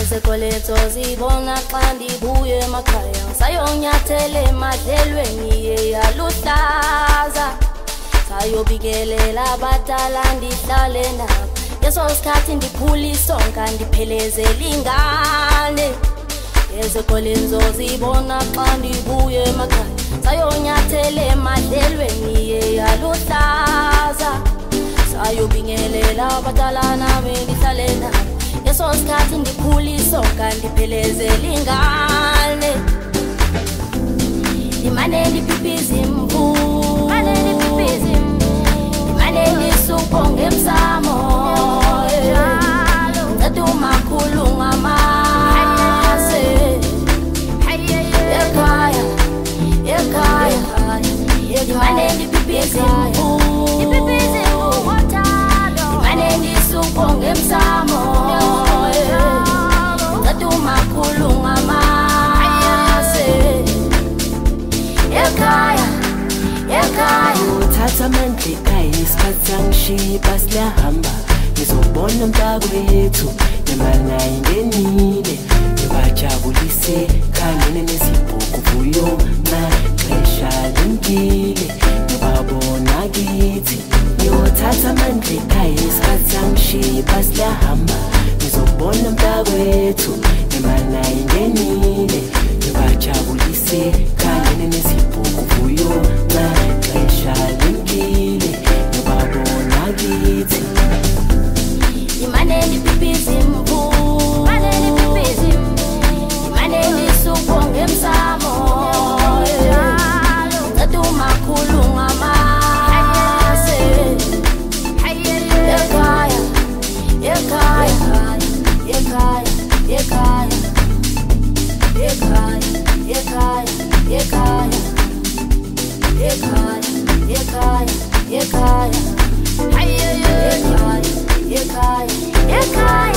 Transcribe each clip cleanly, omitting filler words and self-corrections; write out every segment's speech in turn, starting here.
Ezekoletho zibona xa ndibuye emakhaya sayonyathele emadlelweni eyaluhlaza sayobikelela abadala ndihlale nabo yeso sikhathi ndiphula isonka ndiphelezela ingane Ezekoletho zibona xa ndibuye emakhaya sayonyathele emadlelweni eyaluhlaza sayobikelela abadala nami ndihlale nabo yeso sikhathi ndiphula isonka ndiphelezela ingane Imane ndiphipiza imvula Imane ndisubonga emsamo Ngiceda umakhulu ngamase Ekhaya Imane ndiphipiza imvula Imane ndisubonga emsamo Ngiceda umakhulu ngamase Ekhaya Uthatha amandla ekhaya isikhathi angishiya siyahamba ngizobona mntakwethu nemali nayo ingenile ngibajabulise khangene nezibhuku vuyo maxesha lingile ngibabona kithi ngiyothatha amandla ekhaya isikhathi angishiya siyahamba ngizobona mntakwethu nemali nayo ingenile ngibajabulise khangene nezibhuku vuyo maxesha lingile ngibabona kithi Imane ndiphipiza imvula Imane ndisubonga emsamo Ngiceda umakhulu ngamase Ekhaya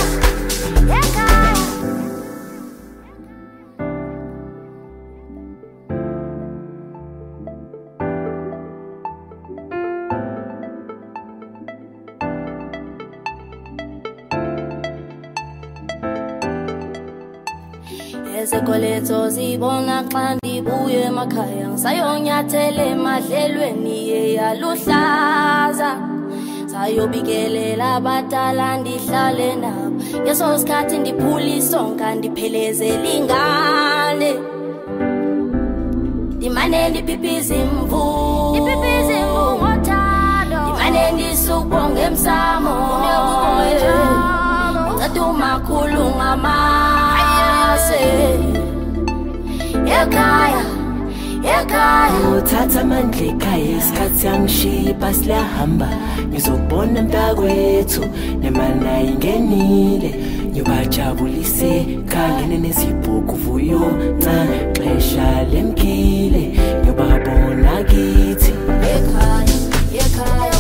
Ezekoletho zibona xa ndibuye emakhaya sayonyathele emadlelweni eyaluhlaza sayobikelela abadala ndihlale nabo yeso sikhathi ndiphula isonka ndiphelezela ingane Imane ndiphipiza imvula Imane ndisubonga emsamo Ngiceda umakhulu ngamase Ekhaya Uthatha amandla ekhaya isikhathi angishiya siyahamba ngizobona mntakwethu nemali nayo ingenile ngibajabulise khangene nezibhuku vuyo maxesha lingile ngibabona kithi Ekhaya